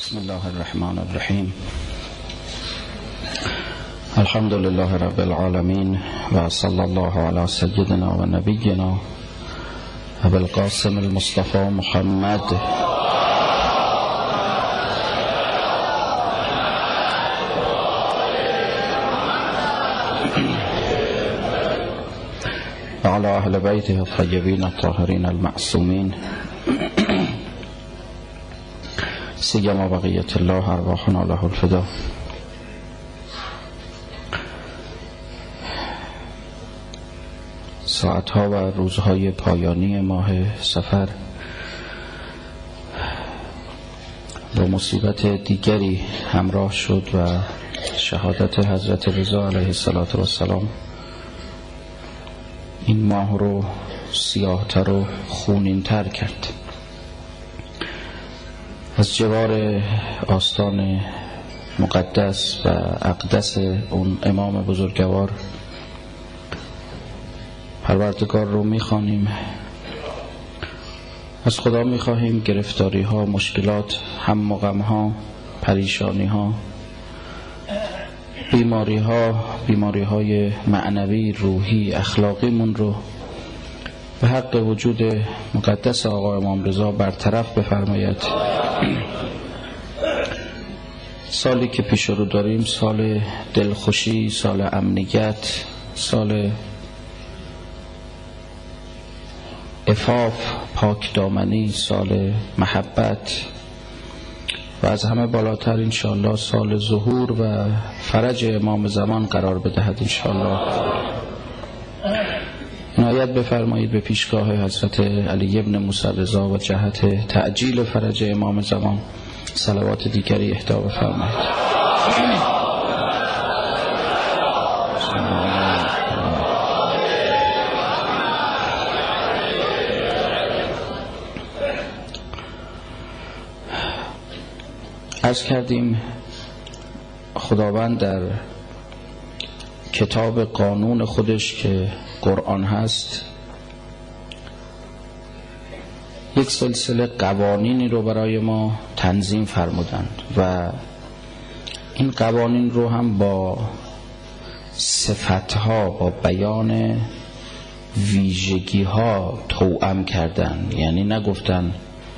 بسم الله الرحمن الرحیم. الحمد لله رب العالمین و صلی الله علی سیدنا و نبینا ابی القاسم المصطفى محمد و علی اهل بیته الطیبین الطاهرین المعصومین سیما بقیت الله ارواحنا له الفدا. ساعتها و روزهای پایانی ماه صفر با مصیبت دیگری همراه شد و شهادت حضرت رضا علیه السلام این ماه رو سیاه‌تر و خونین‌تر کرد. از جوار آستان مقدس و اقدس اون امام بزرگوار پروردگار رو میخوانیم، از خدا میخواهیم گرفتاری ها، مشکلات، هم و غم ها، پریشانی ها، بیماری های معنوی، روحی، اخلاقی من رو به حق وجود مقدس آقا امام رضا برطرف بفرماید. سالی که پیش رو داریم سال دلخوشی، سال امنیت، سال عفاف، پاک دامنی، سال محبت و از همه بالاتر انشاءالله سال ظهور و فرج امام زمان قرار بدهد انشاءالله. عنایت بفرمایید به پیشگاه حضرت علی ابن موسی رضا و جهت تعجیل فرج امام زمان صلوات دیگری اهدا بفرمایید. عرض کردیم خداوند در کتاب قانون خودش که قرآن هست یک سلسله قوانینی رو برای ما تنظیم فرمودند و این قوانین رو هم با صفتها، با بیان ویژگی‌ها توأم کردن. یعنی نگفتن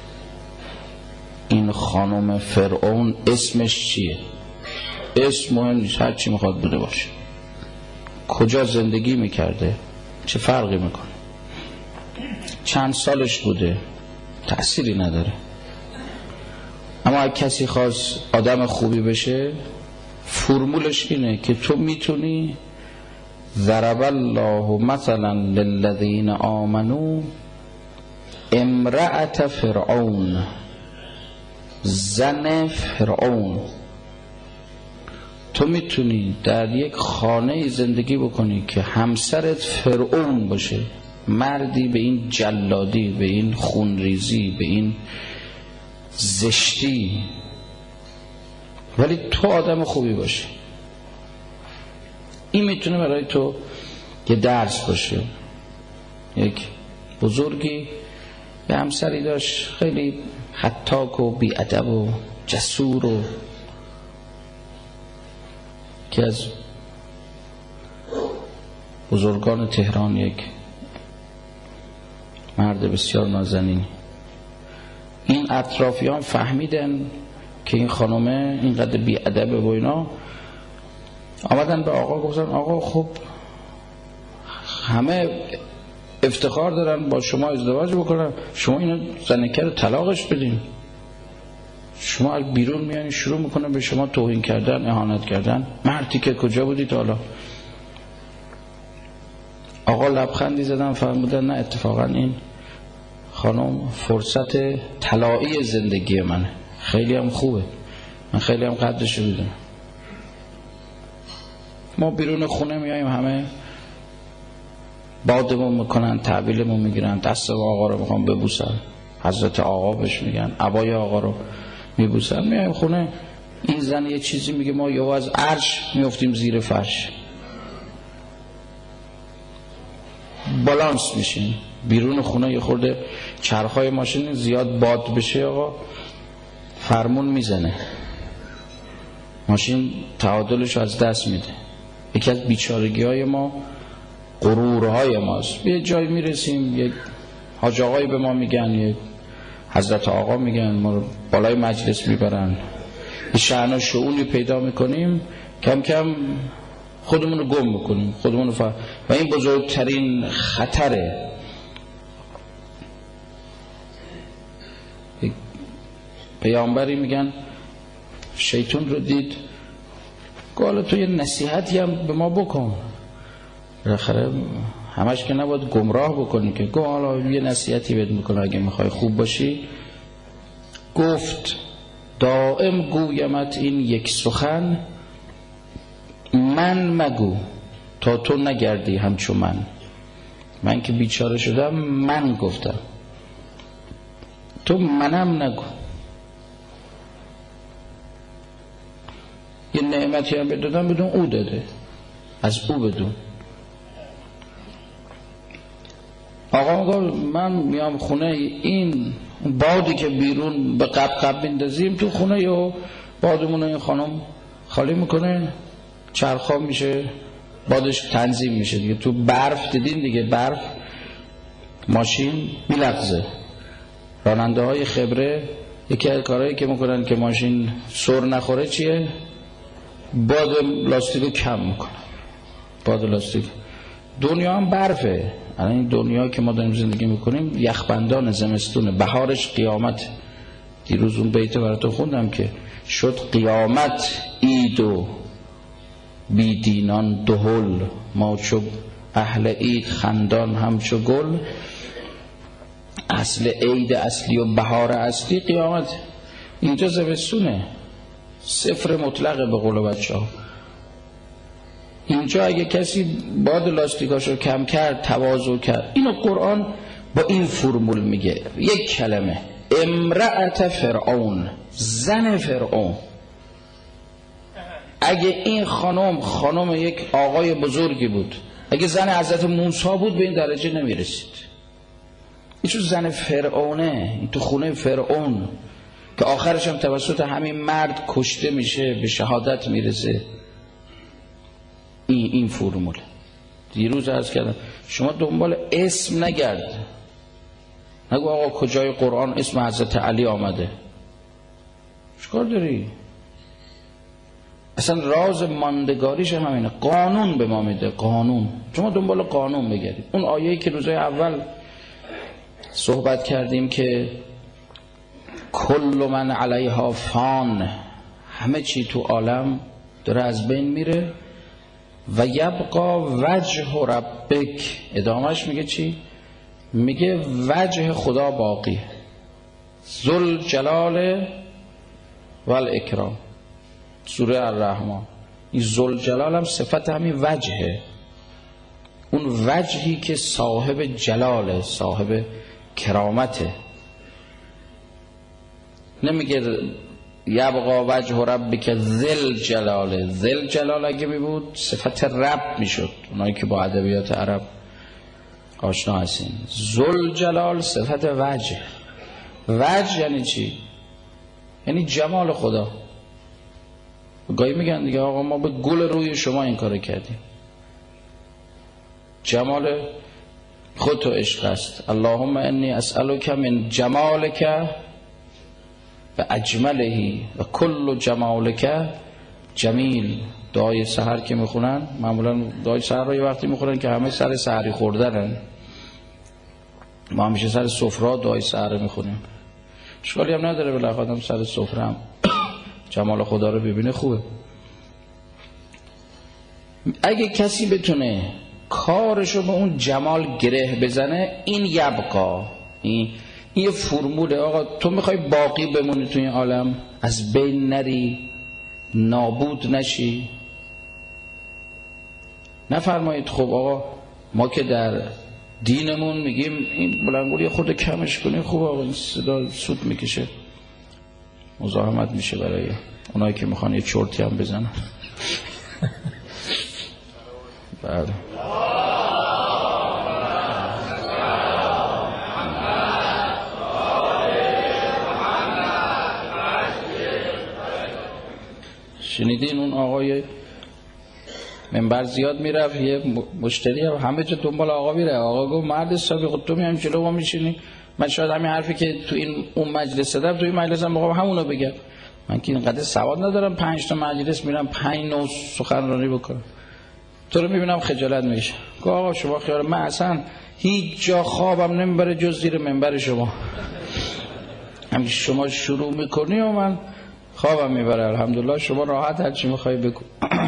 این خانم فرعون اسمش چیه، اسم مهم نیست، هر چی میخواد بوده باشه، کجا زندگی میکرده، چه فرقی میکنه، چند سالش بوده، تأثیری نداره. اما اگه کسی خواست آدم خوبی بشه فرمولش اینه که تو میتونی ضرب الله مثلا للذین آمنوا امرأة فرعون، زن فرعون، تو میتونی در یک خانه زندگی بکنی که همسرت فرعون باشه، مردی به این جلادی، به این خونریزی، به این زشتی، ولی تو آدم خوبی باشه. این میتونه برای تو یه درس باشه. یک بزرگی یه همسری داشت خیلی حتاک و بی‌ادب و جسور و که از بزرگان تهران، یک مرد بسیار نازنین. این اطرافیان فهمیدن که این خانومه اینقدر بی‌ادبه و اینا، آمدن به آقا گفتن آقا خب همه افتخار دارن با شما ازدواج بکنن، شما اینو زنکه رو طلاقش بدین. شما از بیرون میانی شروع میکنن به شما توهین کردن، اهانت کردن. مردی که کجا بودید حالا؟ آقا لبخندی زدن فرمودن نه اتفاقا این خانم فرصت طلایی زندگی منه، خیلی هم خوبه، من خیلی هم قدرشو میدونم. ما بیرون خونه میاییم همه بادمون میکنن، تحویلمون میگیرن، دست آقا رو میخوام ببوسن، حضرت آقا بهش میگن، عبای آقا رو میبوسن. میایم خونه این زن یه چیزی میگه ما یهو از عرش میافتیم زیر فرش، بالانس میشین. بیرون خونه یه خورده چرخهای ماشین زیاد باد بشه آقا فرمون میزنه، ماشین تعادلش از دست میده. یکی از بیچارگی های ما غرورهای ماست. به جایی میرسیم یک حاج آقایی به ما میگن، یک حضرت آقا میگن، ما رو بالای مجلس میبرن، یه شأن و شؤونی پیدا میکنیم، کم کم خودمون رو گم میکنیم، خودمون رو و این بزرگترین خطره. پیامبری میگن شیطان رو دید، گفت تو یه نصیحتی هم به ما بکن. بالاخره همش که نباید گمراه بکنی که، گفت حالا یه نصیحتی بهت میکنه اگه میخوای خوب باشی. گفت دائم گویمت این یک سخن، من مگو تا تو نگردی همچون من که بیچاره شدم من گفتم، تو منم نگو. یه نعمتی هم بدادم بدون او داده، از او بدون. آقا گفت من میام خونه، این بادی که بیرون به قب میندازیم تو خونه و بادمون این خانم خالی میکنه، چرخا میشه، بادش تنظیم میشه دیگه. تو برف دیدین دیگه، برف ماشین میلغزه. راننده های خبره یکی از کارهایی که میکنن که ماشین سر نخوره چیه؟ باد لاستیک رو کم میکنه. باد لاستیک. دنیا هم برفه. الان این دنیا که ما داریم زندگی میکنیم یخبندان زمستونه، بهارش قیامت. دیروز اون بیت براتون خوندم که شد قیامت عید و بیدینان دهل، ما چو اهل عید خندان همچو گل. اصل عید اصلی و بهار اصلی قیامت. اینجا زمستونه، صفر مطلقه به قول بچه‌ها. اینجا اگه کسی باد لاستیکاشو کم کرد، تواضع کرد. اینو قرآن با این فرمول میگه، یک کلمه، امرأت فرعون، زن فرعون. اگه این خانم یک آقای بزرگی بود، اگه زن حضرت موسی بود به این درجه نمیرسید. این چون زن فرعونه، این تو خونه فرعون که آخرش هم توسط همین مرد کشته میشه، به شهادت میرسه. این فرمول. دیروز عرض کردم شما دنبال اسم نگرد، نگو آقا کجای قرآن اسم حضرت علی آمده، چیکار داری؟ اصلا راز ماندگاریش هم همینه. قانون به ما میده، قانون. شما دنبال قانون بگردید. اون آیه‌ای که روزای اول صحبت کردیم که کل من علیها فان، همه چی تو عالم داره از بین میره، و یبقا وجه ربک. ادامهش میگه چی؟ میگه وجه خدا باقی، ذل جلال و الاکرام. سوره الرحمن. این ذل جلال هم صفت همین وجهه، اون وجهی که صاحب جلاله، صاحب کرامته. نمیگه یبقا وجه ربک ذل جلاله. ذل جلال اگه می بود صفت رب میشد، اونایی که با ادبیات عرب آشنا هستین. ذل جلال صفت وجه. وجه یعنی چی؟ یعنی جمال خدا. گاهی میگن دیگه آقا ما به گل روی شما این کار کردیم. جمال خود تو عشق است. اللهم انی اسألک من جمالک و اجملهی و کل جمالک جمیل. دعای سحر که میخونن، معمولا دعای سحر رو یه وقتی میخونن که همه سر سحری خوردنن. ما همیشه سر سفره دعای سحر میخونیم. اشکالی هم نداره، بالاخره آدم سر سفره هم جمال خدا رو ببینه خوبه. اگه کسی بتونه کارشو به اون جمال گره بزنه، این یبقا، این یه فرموله. آقا تو میخوای باقی بمونی توی این عالم، از بین نری، نابود نشی، نفرمایید خب آقا ما که در دینمون میگیم این بلندگوی خود کمش کنی، خوب آقا این صدا سود میکشه، مزاحمت میشه برای اونایی که میخوان یه چرتی هم بزنن. بله شنیدین اون آقای منبر زیاد میرفت، یه مشتری همه جا دنبال آقا میره، آقا گفت مرد حسابی خود تو میام جلو ما میشینی، من شاید همین حرفی که تو این اون مجلس زدم تو این مجلس هم بخوام همونو بگم، من که اینقدر سواد ندارم 5 تا مجلس میرم 5 نوع سخنرانی بکنم، تو رو میبینم خجالت میشه. گفت آقا شما خیال، من اصلا هیچ جا خوابم نمیبره جز زیر منبر شما، همین شما شروع میکنی و من خوابم میبره، الحمدلله شما راحت هر چی میخوای بگو.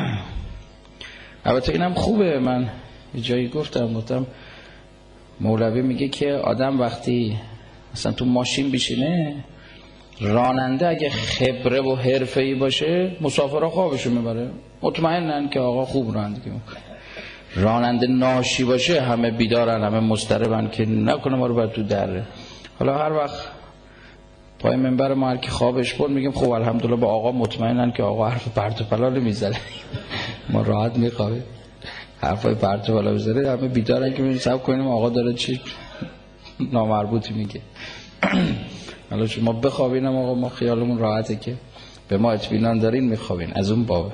البته اینم خوبه، من یه جایی گفتم مولوی میگه که آدم وقتی مثلا تو ماشین بشینه، راننده اگه خبره و حرفه‌ای باشه مسافرها خوابشو میبره، مطمئنن که آقا خوب رانندگی میکنه. راننده ناشی باشه همه بیدارن، همه مضطربن که نکنه ما رو بر تو دره. حالا هر وقت پای منبر ما هر کی خوابش برد میگیم خب الحمدلله با آقا مطمئنن که آقا حرف پرت و پلا میزنه، ما راحت میخوابیم. حرفای پرت و پلا بزنه همه بیدارن که حساب کنیم آقا داره چی نامربوطی میگه. حالا شما بخوابین آقا ما خیالمون راحته که به ما اطمینان دارین میخوابین، از اون بابه.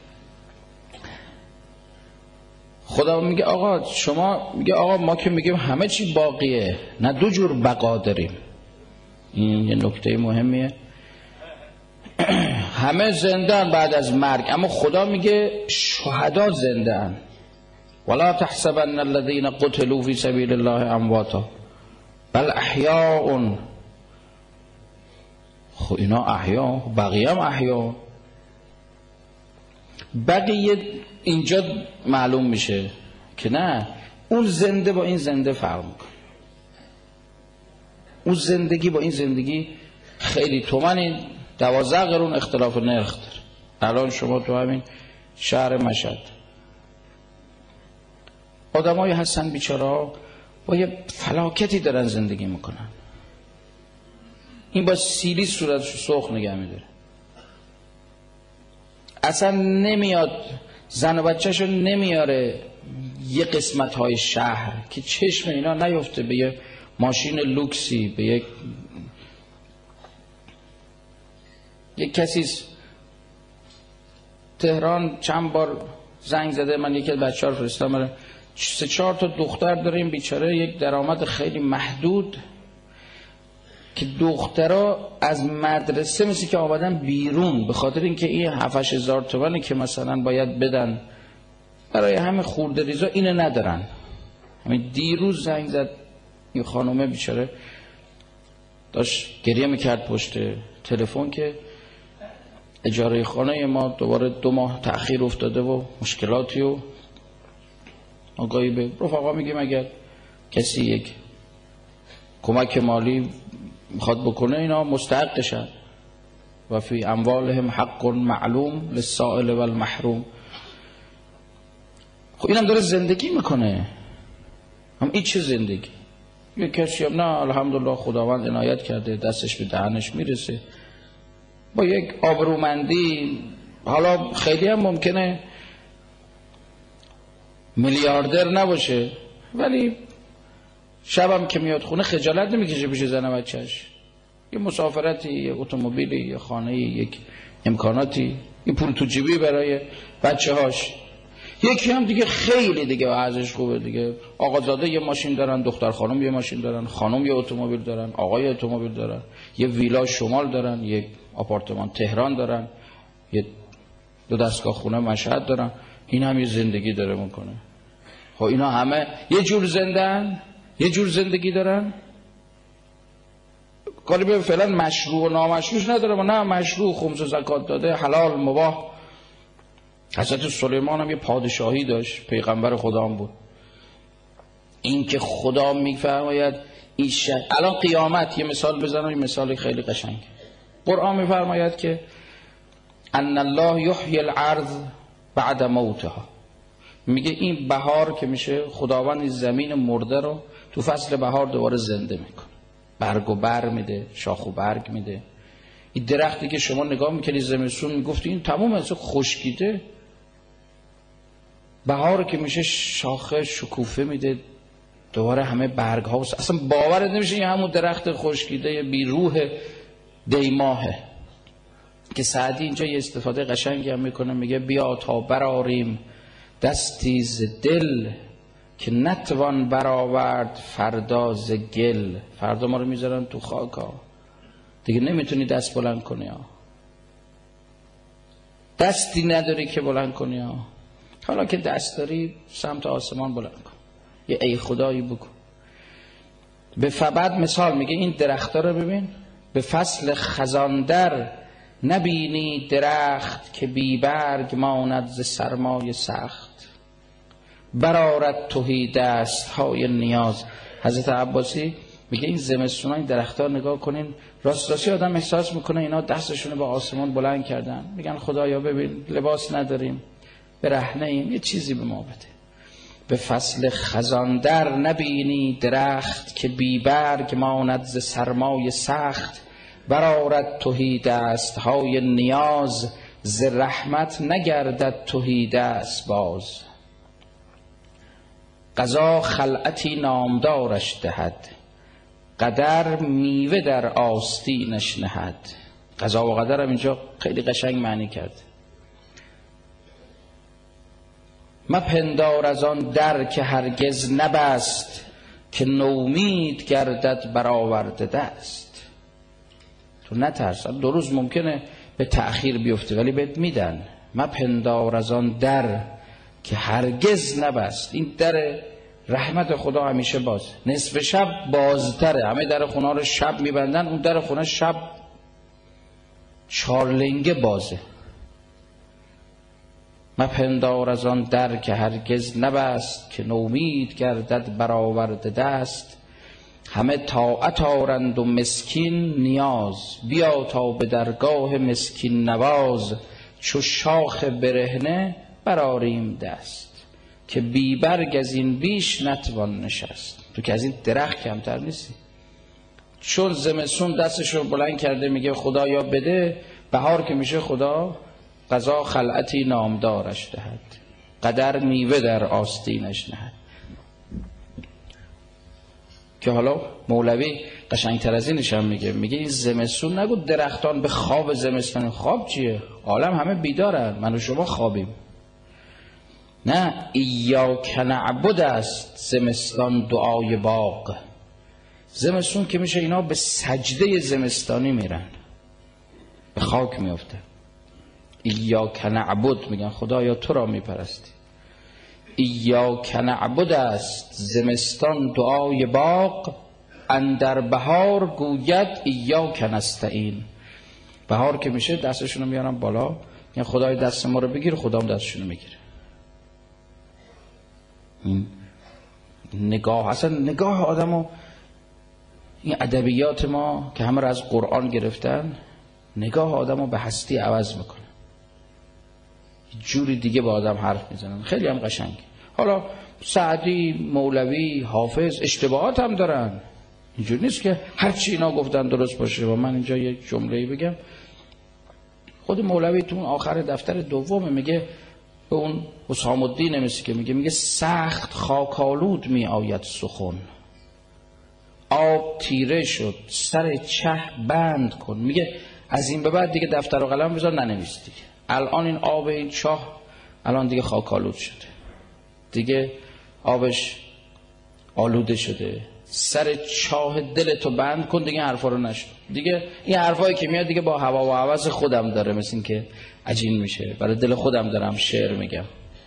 خدا میگه آقا شما، میگه آقا ما که میگیم همه چی باقیه، نه دو جور بقا داریم. این یه نکته مهمیه. همه زنده‌اند بعد از مرگ، اما خدا میگه شهدا زنده‌اند. ولا تحسبن الذين قتلوا في سبيل الله امواتا بل احیاء. خب اینا احیا، بقیه هم احیا. بقیه اینجا معلوم میشه که نه، اون زنده با این زنده فرق میکنه. اون زندگی با این زندگی خیلی تومن 12 قرون اختلاف نرخ داره. الان شما تو همین شهر مشهد آدمایی هستن بیچاره‌ها با یه فلاکتی دارن زندگی میکنن، این با سیلی صورتشو سرخ نگه میداره، اصلا نمیاد زن و بچه‌شو نمیاره یه قسمت‌های شهر که چشم اینا نیفته به یه ماشین لوکسی، به یک کسی تهران چند بار زنگ زده، من یکی از بچه‌ها رو فرستادم 3-4 تا دختر داره این بیچاره، یک درآمد خیلی محدود، که دخترها از مدرسه مثل که آمدن بیرون به خاطر اینکه این 7-8 هزار تومانی که مثلا باید بدن برای همه خورده ریزا اینو ندارن. همین دیروز زنگ زد این خانومه بیچاره، داشت گریه میکرد پشت تلفن که اجاره خانه ما دوباره 2 ماه تأخیر افتاده و مشکلاتی و آگاهی به رفقا میگیم اگر کسی یک کمک مالی میخواد بکنه اینا مستحقشن. و فی اموالهم حق معلوم للسائل والمحروم. خب اینم داره زندگی میکنه، هم این چه زندگی؟ یک کسی هم نه الحمدلله خداوند عنایت کرده دستش به دهنش میرسه با یک آبرومندی، حالا خیلی هم ممکنه میلیاردر نباشه ولی شبم که میاد خونه خجالت نمیکشه پیش زن و بچه‌اش، یه مسافرتی، یه اتومبیلی، یه خانه‌ای، یک امکاناتی، یه پول تو جیبی برای بچه‌هاش. یکی هم دیگه خیلی دیگه ارزش خوبه دیگه، آقازاده یه ماشین دارن، دختر خانم یه ماشین دارن، خانم یه اتومبیل دارن، آقای اتومبیل دارن، یه ویلا شمال دارن، یه آپارتمان تهران دارن، یه 2 دستگاه خونه مشهد دارن. این هم یه زندگی داره میکنه. خب اینا همه یه جور زندن، یه جور زندگی دارن. کاری به فعلا مشروع و نامشروعش نداره، و نه مشروع خمس و زکات داده، حلال مباح. حضرت سلیمان هم یه پادشاهی داشت، پیغمبر خدا هم بود. این که خدا میفرماید این الان قیامت، یه مثال بزنم، یه مثال خیلی قشنگ. قرآن میفرماید که ان الله یحیی الارض بعد موتها. میگه این بهار که میشه خداوند این زمین مرده رو تو فصل بهار دوباره زنده میکنه، برگ و بر میده، شاخ و برگ میده. این درختی که شما نگاه میکنی زمستون میگفتی این تمام از خشکیده، بهار که میشه شاخه شکوفه میده، دوباره همه برگ ها، اصلا باورت نمیشه این همون درخت خشکیده بی روح دیماهه که سعدی اینجا یه استفاده قشنگی هم میکنه، میگه بیا تا براریم دستی ز دل که نتوان برآورد فردا ز گل. فردا ما رو میذارن تو خاکا، دیگه نمیتونی دست بلند کنی ها. دستی نداری که بلند کنی ها. حالا که دست داری سمت آسمان بلند کن، یه ای خدایی بکن. به فبد مثال میگه این درخت‌ها رو ببین، به فصل خزان در نبینی درخت که بی برگ ماند ز سرمای سخت. برآرد تهی دست‌های نیاز. حضرت عباسی میگه این زمستونا این درخت‌ها نگاه کنین، راستی آدم احساس میکنه اینا دستشون به آسمان بلند کردن، میگن خدایا ببین لباس نداریم، برهنه ایم، یه چیزی به ما بده. به فصل خزان در نبینی درخت که بی برگ ماند ز سرمای سخت. برآرد تهی دست‌های نیاز ز رحمت نگردد تهی دست باز. قضا خلعتی نامدارش دهد قدر میوه در آستینش نهد. قضا و قدر هم اینجا خیلی قشنگ معنی کرد. مپندار از آن در که هرگز نبست که نومید گردد برآورده دست. تو نترس، 2 روز ممکنه به تأخیر بیفته ولی بهت میدن. مپندار از آن در که هرگز نبست. این در رحمت خدا همیشه باز، نصف شب بازتره. همه در خونه رو شب میبندن، اون در خونه شب 4 لنگه بازه. مپندار از آن در که هرگز نبست که نومید گردد برآورده دست. همه طاعت آرند و مسکین نیاز بیا تا به درگاه مسکین نواز. چو شاخ برهنه برآریم دست که بی برگ از این بیش نتوان نشست. تو که از این درخت کمتر نیستی. چون زمستون دستشو بلند کرده میگه خدایا بده، بهار که میشه خدا قضا خلعتی نامدارش دهد قدر میوه در آستینش نهد. که حالا مولوی قشنگتر از اینش هم میگه این زمستون نگو درختان به خواب زمستان. خواب چیه؟ عالم همه بیدارن، من و شما خوابیم. نه، ایاک نعبد است زمستان دعای باغ. زمستون که میشه اینا به سجده زمستانی میرن، به خاک میفته. ایاک نعبد، میگن خدایا تو را میپرستی. ایاک نعبد است زمستان دعای باغ. اندر بهار گوید ایاک نستعین. بهار که میشه دستشونو میارن بالا، میگن خدای دست ما رو بگیر، خدا هم دستشونو میگیره. این نگاه، اصلا نگاه آدمو، این ادبیات ما که همه رو از قرآن گرفتن، نگاه آدمو به هستی عوض میکنه. جوری دیگه با آدم حرف میزنن، خیلی هم قشنگ. حالا سعدی، مولوی، حافظ اشتباهات هم دارن، اینجوری نیست که هرچی اینا گفتن درست باشه. و من اینجا یک جمله‌ای بگم، خود مولوی تو آخر دفتر دوم میگه به اون حسام الدین مسی که میگه سخت خاکالود می آید سخن. آب تیره شد سر چه بند کن. میگه از این به بعد دیگه دفتر و قلم بذار ننویس دیگه. الان این آب این چاه الان دیگه خاکالود شده، دیگه آبش آلوده شده. سر چاه دلتو بند کن، دیگه حرفا رو نشد. دیگه این حرفایی که میاد دیگه با هوا و هوس خودم داره، مثل این که عجین میشه، برای دل خودم دارم شعر میگم.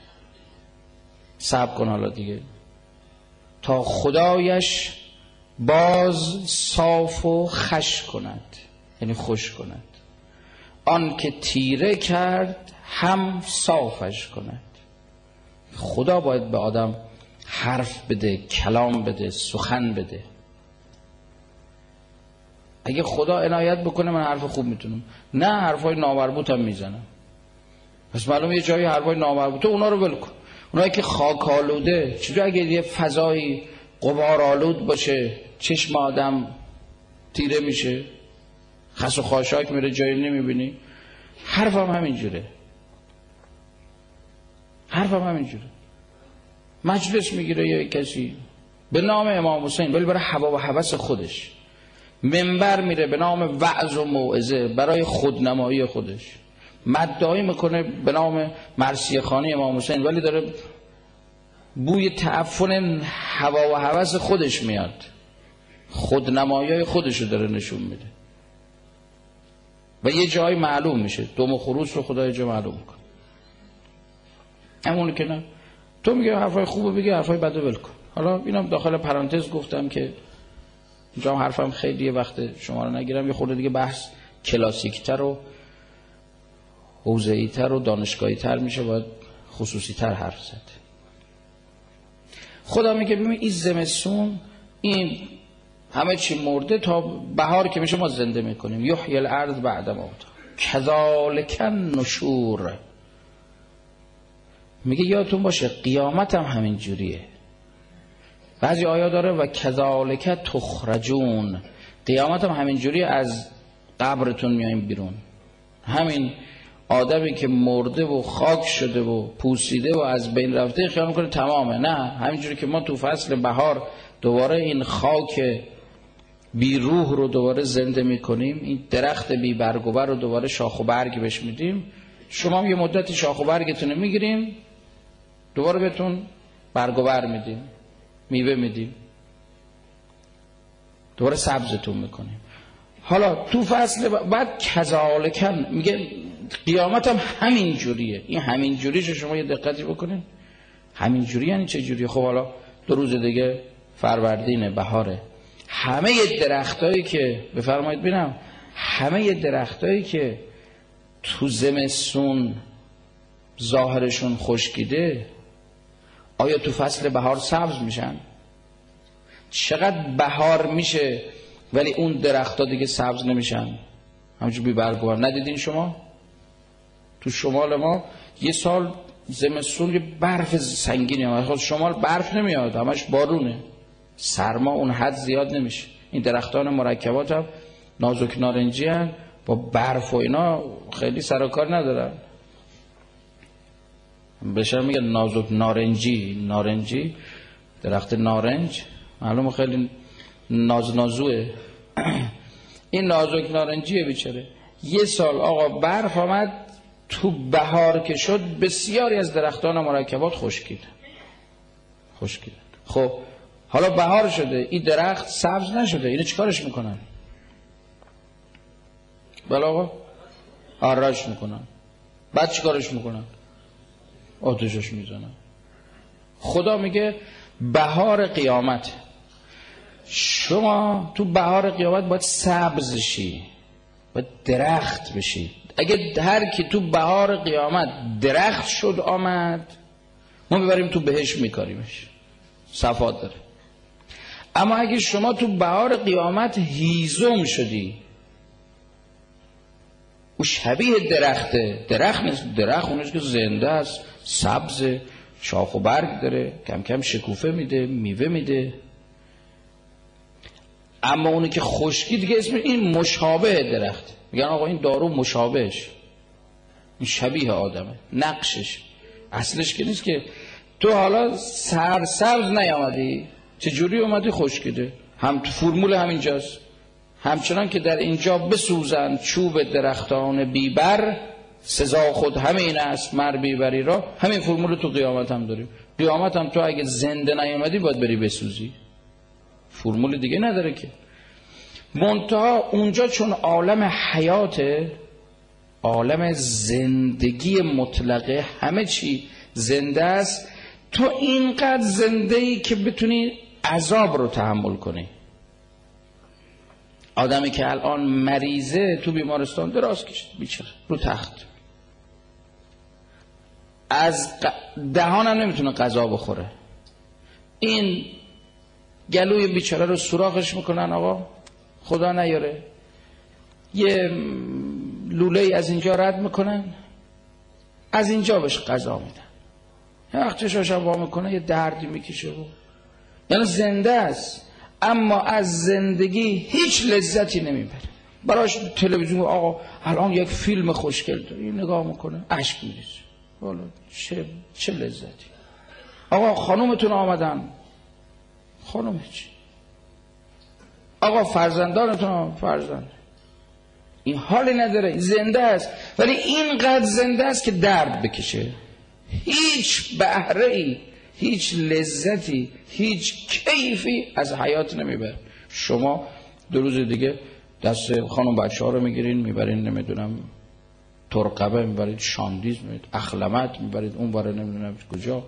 صبر کن حالا دیگه تا خدایش باز صاف و خش کند، یعنی خوش کند. آن که تیره کرد هم صافش کند. خدا باید به آدم حرف بده، کلام بده، سخن بده. اگه خدا عنایت بکنه من حرف خوب میتونم، نه حرفای نامربوط هم میزنم. پس معلومه یه جایی حرفای نامربوطه، اونا رو ول کن. اونایی که خاک آلوده، چجور اگه یه فضایی غبار آلود باشه چشم آدم تیره میشه، خس و خاشاک میره جایی نمیبینی. حرفم همینجوره، حرفم همینجوره. مجلس میگیره یه کسی به نام امام حسین، ولی برای هوا و هوس خودش منبر میره به نام وعظ و موعظه برای خودنمایی خودش، مدعی میکنه به نام مرثیه خوانی امام حسین، ولی داره بوی تعفن هوا و هوس خودش میاد، خودنمایی خودشو داره نشون میده و یه جای معلوم میشه. دم و خروس رو خدا یه جا معلوم میکنه. همونی که نه تو میگه حرفای خوبو بگی، حرفای بدو ول کن. حالا اینم داخل پرانتز گفتم که اینجا حرفم خیلی یه وقت شما رو نگیرم، یه خورده دیگه بحث کلاسیکتر و حوزه‌ای‌تر و دانشگاهی‌تر میشه، باید خصوصی‌تر حرف زد. خدا میگه ببین این زمستون این همه چی مرده، تا بهار که میشه ما زنده میکنیم. یحیی الارض بعد موتها کذالک النشور. میگه یادتون باشه قیامت هم همین جوریه. بعضی آیا داره و کذالک تخرجون، قیامت هم همین جوریه، از قبرتون میاییم بیرون. همین آدمی که مرده و خاک شده و پوسیده و از بین رفته خیال میکنه تمامه. نه، همینجوری که ما تو فصل بهار دوباره این خاک بی روح رو دوباره زنده میکنیم، این درخت بی برگ و بر رو دوباره شاخ و برگ بهش میدیم، شما یه مدتی شاخ و برگتون میگیریم، دوباره بهتون برگ و بر میدیم، میوه میدیم، دوباره سبزتون میکنیم. حالا تو فصل بعد کذالکن میگه قیامت هم همین جوریه. این همین جوریشو شما یه دقتی بکنین. همین جوری یعنی چه جوریه؟ خب حالا 2 روز دیگه فروردینه، بهاره. همه درختایی که بفرمایید ببینم، همه درختایی که تو زمستون ظاهرشون خشکیده آیا تو فصل بهار سبز میشن؟ چقدر بهار میشه ولی اون درخت‌ها دیگه سبز نمیشن، همونجور بی برگ و بر. ندیدین شما تو شمال ما یه سال زمستون یه برف سنگینی اومد، خود شمال برف نمیاد، همش بارونه، سرما اون حد زیاد نمیشه. این درختان مرکبات هم نازک نارنجی هن، با برف و اینا خیلی سر و کار ندارن. بهشون میگن نازک نارنجی. نارنجی درخت نارنج معلومه خیلی نازوه. این نازک نارنجیه بیچاره. یه سال آقا برف آمد، تو بهار که شد بسیاری از درختان مرکبات خشکیدن. خب حالا بهار شده، این درخت سبز نشده، اینو چیکارش میکنن؟ بله آقا آراش میکنن. بعد چیکارش میکنن؟ آتشش میزنن. خدا میگه بهار قیامت، شما تو بهار قیامت باید سبز شی، باید درخت بشی. اگه هر کی تو بهار قیامت درخت شد آمد، ما ببریم تو بهشت میکاریمش، صفات داره. اما اگه شما تو بهار قیامت هیزم شدی، او شبیه درخته، درخت نیست، درخت اونش که زنده است، سبز، شاخ و برگ داره، کم کم شکوفه میده، میوه میده. اما اونی که خشکی دیگه اسم این مشابه درخت، میگن آقا این دارو مشابهش، این شبیه آدمه، نقشش اصلش که نیست. که تو حالا سرسبز نیامدی، چجوری اومدی خشکیده؟ هم فرمول همینجاست. همچنان که در اینجا بسوزن چوب درختان بیبر، سزا خود همین است مر بیبری را. همین فرمول تو قیامت هم داریم. قیامت هم تو اگه زنده نیامدی باید بری بسوزی، فرمول دیگه نداره که. منتها اونجا چون عالم حیاته، عالم زندگی مطلقه، همه چی زنده است، تو اینقدر زنده ای که بتونی عذاب رو تحمل کنی. آدمی که الان مریضه تو بیمارستان دراز کشید بیچاره رو تخت، از دهانم نمیتونه غذا بخوره، این گلوی بیچاره رو سوراخش میکنن، آقا خدا نیاره یه لوله از اینجا رد میکنن، از اینجا بهش غذا میدن، یه وقت چشاش وا میکنه یه دردی میکشه و یعنی زنده است، اما از زندگی هیچ لذتی نمیبره. براش تلویزیون آقا الان یک فیلم خوشگل داره، این نگاه میکنه اشک میریزه، والا چه لذتی. آقا خانومتون آمدن، خانوم چی؟ آقا فرزندانتون فرزند، این حالی نداره، زنده است، ولی اینقدر زنده است که درد بکشه. هیچ بهره ای، هیچ لذتی، هیچ کیفی از حیات نمیبره. شما 2 روز دیگه دست خانم بچه ها رو میگیرین میبرین نمیدونم ترقبه، میبرید شاندیز، میبرید اخلمت، میبرید اون باره نمیدونم کجا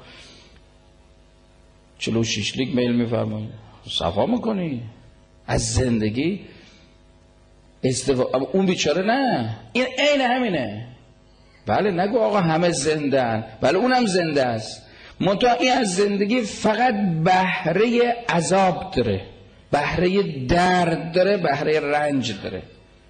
46 لیگ میل میفرمایید، صفا میکنی از زندگی اما اون بیچاره نه، این عین همینه. بله نگو آقا همه زندن، بله اونم زنده است، منتها این از زندگی فقط بهره عذاب داره، بهره درد داره، بهره رنج داره.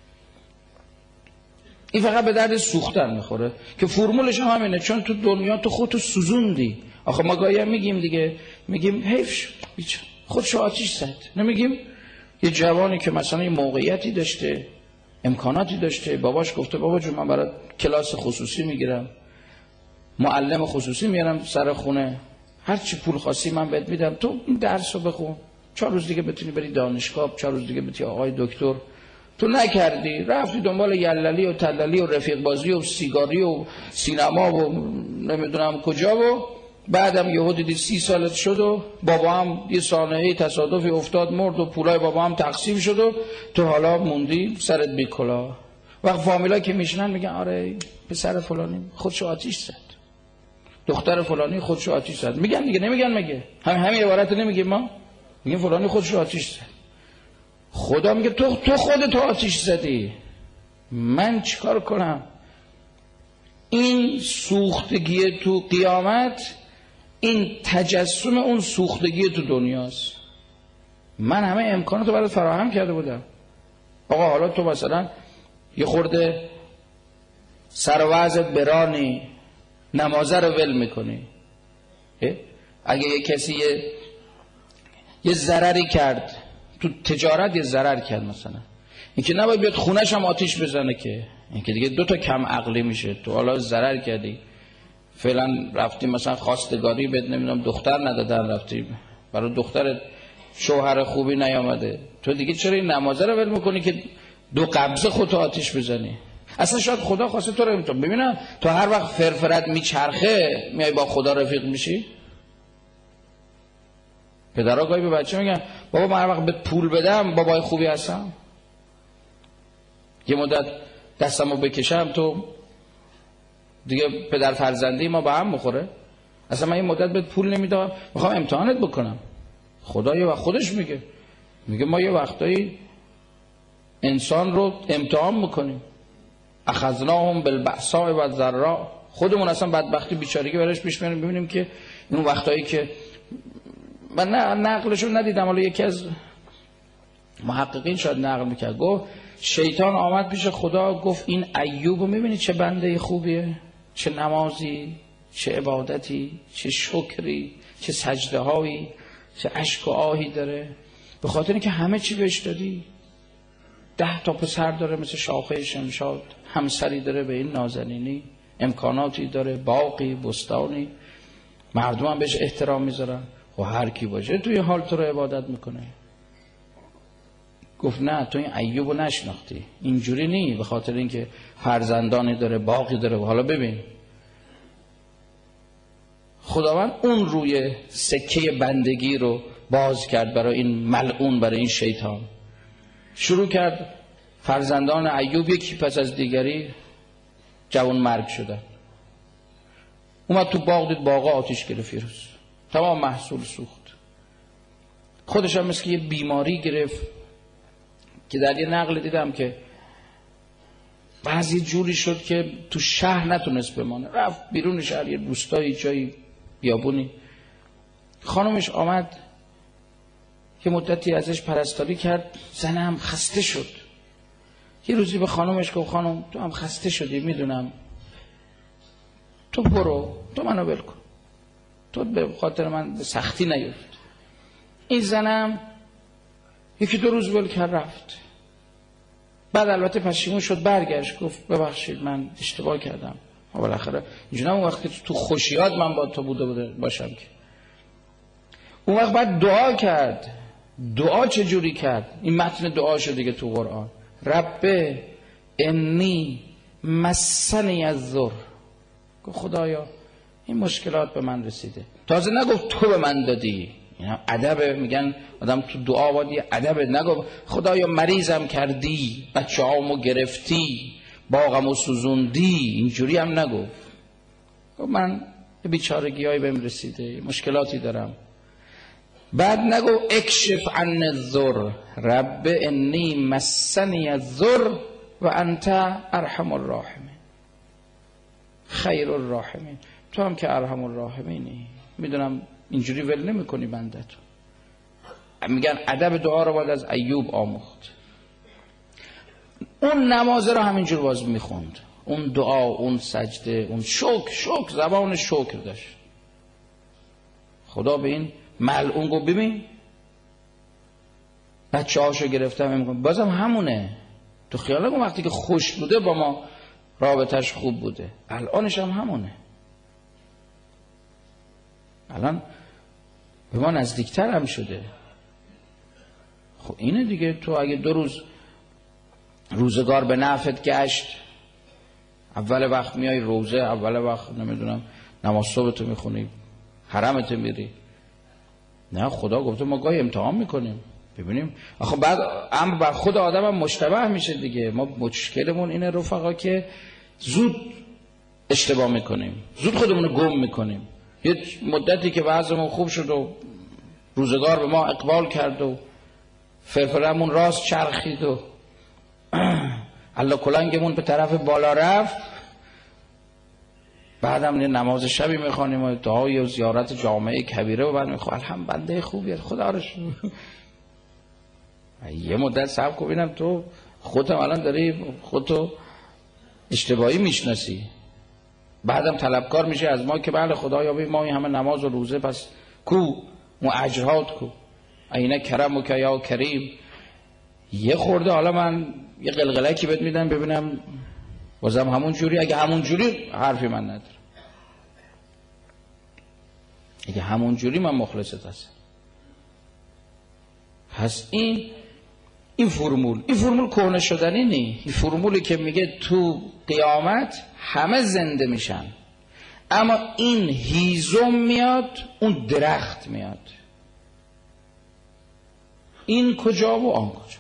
این فقط به درد سوختن میخوره که فرمولش هم همینه، چون تو دنیا تو خودتو سوزوندی. آخه ما گاهی هم میگیم دیگه، میگیم حیف بیچاره خودشو آتیش زد. نمیگیم یه جوانی که مثلا یه موقعیتی داشته، امکاناتی داشته، باباش گفته بابا جون من برات کلاس خصوصی میگیرم، معلم خصوصی میارم سر خونه، هر چی پول خواستی من بهت میدم، تو این درسو بخون، 4 روز دیگه بتونی بری دانشگاه، 4 روز دیگه بتونی آقای دکتر. تو نکردی، رفتی دنبال یللی و تللی و رفیق بازی و سیگاری و سینما و نمیدونم کجا و بعدم یهو دیدی 30 سالت شد و بابا هم یه صحنه تصادفی افتاد مرد و پولای بابا هم تقسیم شد و تو حالا موندی سرت بی کلاه. وقت فامیلا که میشنن میگن آره پسر فلانی خودشو آتیش زد، دختر فلانی خودشو آتیش زد. میگن دیگه، نمیگن مگه؟ همین عبارت نمیگیم ما؟ میگن فلانی خودشو آتیش زد. خدا میگه تو خودت آتیش زدی، من چیکار کنم؟ این سوختگی تو قیامت این تجسم اون سوختگی تو دنیاست. من همه امکاناتو برات فراهم کرده بودم. آقا حالا تو مثلا یه خورده سر وضعت برانی، نمازه رو ول میکنی، اگه یه کسی یه ضرری کرد تو تجارت، یه ضرر کرد مثلا، این که نباید بیاد خونش هم آتیش بزنه، که این که دیگه 2 تا کم عقلی میشه. تو حالا ضرر کردی، فعلا رفتی مثلا خواستگاری بهت نمیدونم دختر ندادن، رفتی برای دخترت شوهر خوبی نیامده، تو دیگه چرا این نمازه رو ول میکنی که 2 قبضه خودتو آتیش بزنی؟ اصلا شاید خدا خواسته تو رو امتحان. ببینم تو هر وقت فرفرت میچرخه میای با خدا رفیق میشی. پدرها گاهی به بچه میگن بابا من هر وقت بهت پول بدم بابای خوبی هستم، یه مدت دستمو بکشم تو دیگه پدر فرزندی ما به هم میخوره. اصلا من یه مدت بهت پول نمیدم، میخوام امتحانت بکنم. خدا یه وقت خودش میگه ما یه وقتایی انسان رو امتحان میکنیم، اخذناهم بالبأساء والضراء. خودمون اصلا بدبختی بیچارگی براش پیش میاریم، ببینیم که اون وقتایی که من نقلشو ندیدم، حالا یکی از محققین شاید نقل میکرد، گفت شیطان آمد پیش خدا گفت این ایوب میبینی چه بنده خوبیه، چه نمازی، چه عبادتی، چه شکری، چه سجده هایی، چه اشک و آهی داره، به خاطر اینکه همه چی بهش دادی. 10 تا پسر داره مثل شاخه شمشاد، همسری داره به این نازنینی، امکاناتی داره، باقی بستانی، مردم هم بهش احترام میذارن. و هر کی باشه توی حال تو رو عبادت میکنه. گفت نه تو این ایوبو نشناختی، اینجوری نی، به خاطر اینکه فرزندانی داره، باقی داره. و حالا ببین خداوند اون روی سکه بندگی رو باز کرد برای این ملعون، برای این شیطان. شروع کرد فرزندان ایوب یکی پس از دیگری جوان مرگ شدن. اومد تو باغ دید باغا آتیش گرفت، تمام محصول سوخت. خودش هم مثل یه بیماری گرفت که در یه نقل دیدم که بعضی جوری شد که تو شهر نتونست بمانه، رفت بیرون شهر، یه روستایی جایی بیابونی. خانمش آمد که مدتی ازش پرستاری کرد، زنه هم خسته شد. یه روزی به خانمش گفت خانم تو هم خسته شدی، میدونم، تو برو، تو منو ول کن، تو به خاطر من به سختی نیفت. این زنم 1-2 روز ول کرد رفت. بعد البته پشیمون شد، برگشت گفت ببخشید من اشتباه کردم. بالاخره اینجوری اون وقت تو خوشیات من با تو بوده باشم که. اون وقت بعد دعا کرد، دعا چجوری کرد؟ این متن دعا شده دیگه تو قرآن. رب انی مسنی الضر، خدایا این مشکلات به من رسیده. تازه نگفت تو به من دادی، اینا ادب. میگن آدم تو دعا وادی ادب. نگفت خدایا مریضم کردی، بچه‌هامو گرفتی، باغمو سوزوندی، اینجوری هم نگفت. من بیچارگیایی بهم رسیده، مشکلاتی دارم. بعد نگو اکشف عن الضر، رب انی مسنی الضر و انت ارحم الراحمین، خیر الراحمین. تو هم که ارحم الراحمینی، میدونم اینجوری ول نمی‌کنی بنده‌تو. میگن ادب دعا رو باید از ایوب آموخت. اون نماز رو همینجور باز میخوند، اون دعا، اون سجده، اون شکر، زبان شکر داشت. خدا به این ملعون گفت ببین بچه هاشو گرفتم، بازم همونه. تو خیال نکن وقتی که خوش بوده با ما رابطش خوب بوده، الانش هم همونه. الان به ما نزدیکتر هم شده. خب اینه دیگه. تو اگه 2 روز روزگار به نفعت گشت، اول وقت میای روزه، اول وقت نمیدونم نماز صبحتو میخونی، حرمت میری، نه خدا گفته ما گاهی امتحان میکنیم ببینیم. آخه بعد امر بر خود آدم هم مشتبه میشه دیگه. ما مشکلمون اینه رفقا که زود اشتباه میکنیم، زود خودمون رو گم میکنیم. یه مدتی که وضعمون خوب شد و روزگار به ما اقبال کرد و فرفرمون راست چرخید و الله کلنگمون به طرف بالا رفت، بعدم نماز شبی میخوانیم و دعای و زیارت جامعه کبیره و بعد میخوام الحمد بنده خوبیه خدا رو شکر. یه مدت صبر کن ببینم تو خودت الان داری خودتو اشتباهی میشناسی، بعدم طلبکار میشه از ما که بله خدایا ببین ما این همه نماز و روزه، پس کو اون اجرات کو اینا کرم و یا کریم. یه خورده حالا من یه قلقلکی بهت میدم ببینم بازم همون جوری. اگه همون جوری حرفی من ندارم، اگه همون جوری من مخلصت هستم. پس این فرمول کهنه شدنی نی. این فرمولی که میگه تو قیامت همه زنده میشن، اما این هیزم میاد اون درخت میاد، این کجا و آن کجا.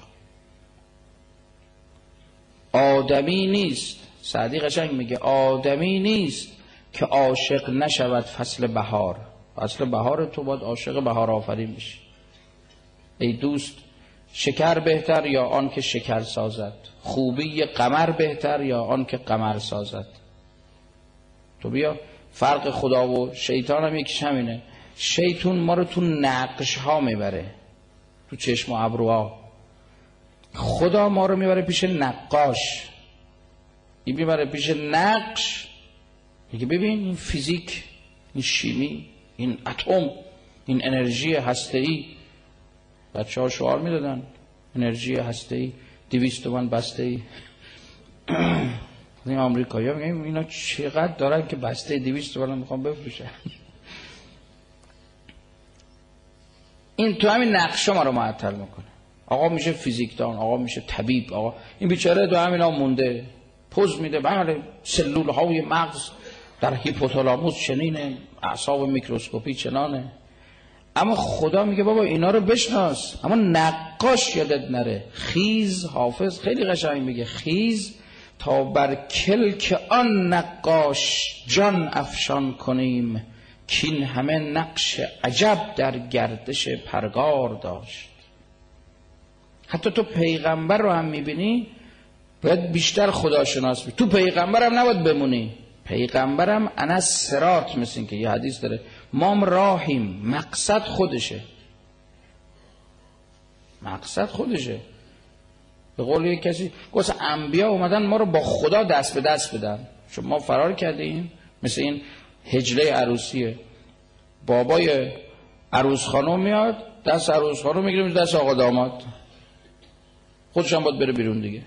آدمی نیست، سعدی قشنگ میگه آدمی نیست که عاشق نشود فصل بهار. فصل بهار تو باید عاشق بهار آفرین بشی. ای دوست شکر بهتر یا آن که شکر سازد؟ خوبی قمر بهتر یا آن که قمر سازد؟ تو بیا فرق خدا و شیطان هم یکیش همینه. شیطان ما رو تو نقش ها میبره، تو چشم و ابروها. خدا ما رو میبره پیش نقاش، این میبره پیش نقش، میگه ببین این فیزیک، این شیمی، این اتم، این انرژی هسته‌ای. بچه‌ها شعار میدادن انرژی هسته‌ای 200 تومن بسته‌ای. این آمریکایی‌ها میگن اینا چقدر دارن که بسته 200 تومن میخوان بفروشن. این تو همین نقشه ما رو معطل میکنه. آقا میشه فیزیکدان، آقا میشه طبیب، آقا این بیچاره تو همینا مونده پوز میده بله سلول‌های مغز در هیپوتالاموس چنینه، اعصاب میکروسکوپی چنانه. اما خدا میگه بابا اینا رو بشناس، اما نقاش یادت نره. خیز، حافظ خیلی قشنگ میگه خیز تا بر کلک آن نقاش جان افشان کنیم، کین همه نقش عجب در گردش پرگار داشت. حتی تو پیغمبر رو هم میبینی باید بیشتر خداشناس بی. تو پیغمبر هم نباید بمونی. پیغمبرم انا صراط، مثل این که یه حدیث داره مام راهیم، مقصد خودشه، مقصد خودشه. به قول یک کسی گفت انبیا اومدن ما رو با خدا دست به دست بدن، چون ما فرار کردیم. مثل این حجله عروسیه، بابای عروس خانم میاد دست عروس خانم میگیره دست آقا داماد، خودش هم باید بره بیرون دیگه.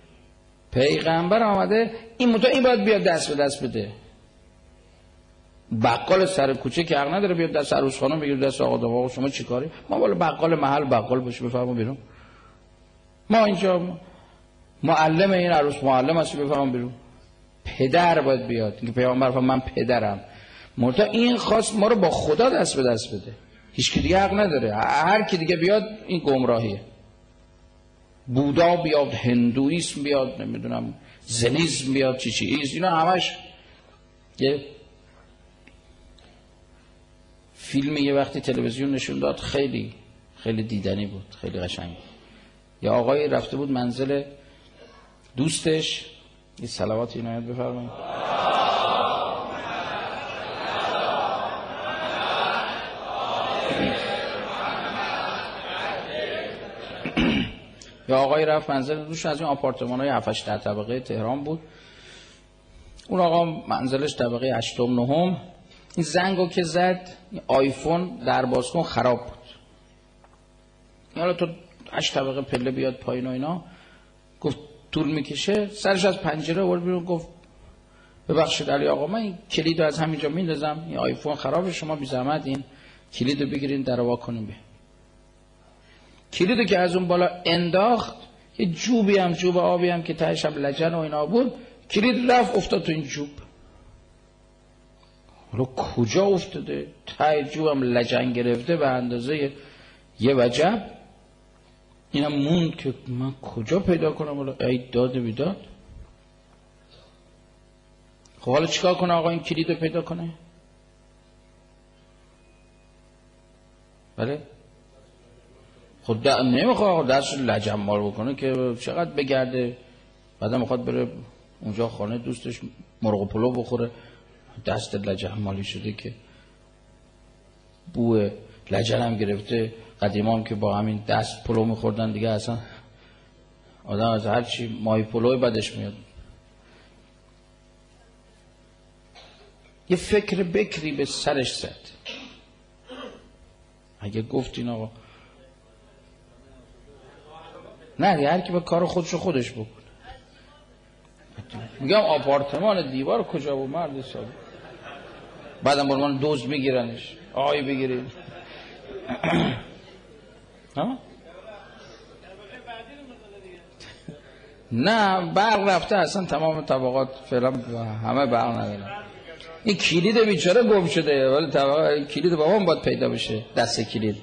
پیغمبر آمده این باید بیاد دست به دست بده. بقال سر کوچه که حق نداره بیاد دست عروس خانم بگیر دست آقا دام. آقا شما چیکاری؟ ما بالا بقال محل بقال باشه بفرما بیرون. ما اینجا معلم این عروس معلم هستی بفرما بیرون. پدر باید بیاد. اینکه پیامبر فرمود من پدرم. مرتا این خواست ما رو با خدا دست به دست بده. هیچ کی دیگه حق نداره. هر کی دیگه بیاد این گمراهیه. بودا بیاد، هندویسم بیاد، نمیدونم زنیسم بیاد، چیز اینا همش یه فیلم یه وقتی تلویزیون نشون داد، خیلی خیلی دیدنی بود، خیلی قشنگ. یا آقای رفته بود منزل دوستش، یه صلوات عنایت بفرمایید. یا آقای رفت منزل دوستش، از این آپارتمان‌های 7-8 طبقه تهران بود. اون آقا منزلش طبقه 8م 9م. این زنگو که زد، آیفون در بازکن خراب بود. حالا تو 8 طبقه پله بیاد پایین و اینا، گفت طول میکشه. سرش از پنجره آورد بیرون، گفت ببخشید علی آقا من این کلیدو از همینجا میندازم، این آیفون خرابه، شما بی زحمت این کلیدو بگیرین در وا کنین. به کلیدو که از اون بالا انداخت، یه جوبی هم جوب آبی هم که تهش هم لجن و اینا بود، کلید رفت افتاد تو این جوب. حالا کجا افتاده؟ ته جوب هم لجن گرفته به اندازه یه وجب. اینم موند که من کجا پیدا کنم؟ حالا ای داد بیداد. خب حالا چیکار کنه آقا این کلید رو پیدا کنه؟ بله؟ خود نمیخواد آقا دستش لجنمال بکنه که چقدر بگرده، بعدا میخواد بره اونجا خانه دوستش مرغ پلو بخوره، دست لجنمالی شده که بوه لجن هم گرفته. قدیما هم که با همین دست پلو میخوردن دیگه، اصلا آدم از هر چی ماهی پلوی بدش میاد. یه فکر بکری به سرش زد. اگه گفت این آقا نه، هر کی به کار خودشو خودش بکن. میگم آپارتمان دیوار کجا بود مرد سال، بعدم برمان دوز میگیرنش، آقای بگیرین. نه برق رفته اصلا، تمام طبقات فعلا همه برق ندارن. این کلید بیچاره گم شده، ولی طبقه کلید بابام باید پیدا بشه، دست کلید.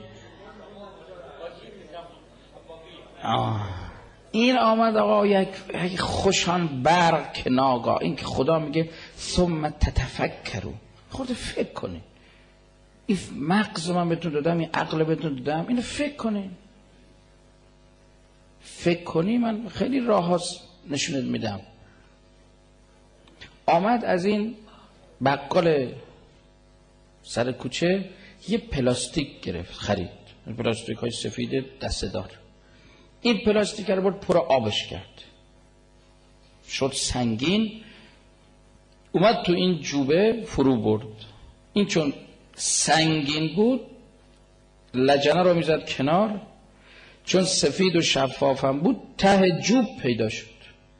این آمد آقا یک خوشان برق که ناگاه، این که خدا میگه ثم تتفکروا، خود فکر کنین. این مغز من بهتون دادم، این عقل بهتون دادم، اینو فکر کنین. فکر کنی من خیلی راه نشونت میدم. آمد از این بقال سر کوچه یه پلاستیک گرفت، خرید. پلاستیک های سفید دسته دار. این پلاستیک رو برد پر آبش کرد، شد سنگین، اومد تو این جوبه فرو برد. این چون سنگین بود لجنه رو میزد کنار، چون سفید و شفافم بود ته جوب پیدا شد.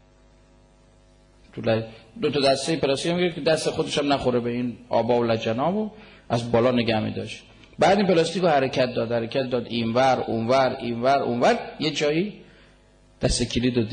دو تا دسته پلاستیک هم گرفت که دست خودش هم نخوره به این آبا و لجنا و از بالا نگه می داشت. بعد این پلاستیک رو حرکت داد اینور اونور، یه جایی دست کلید رو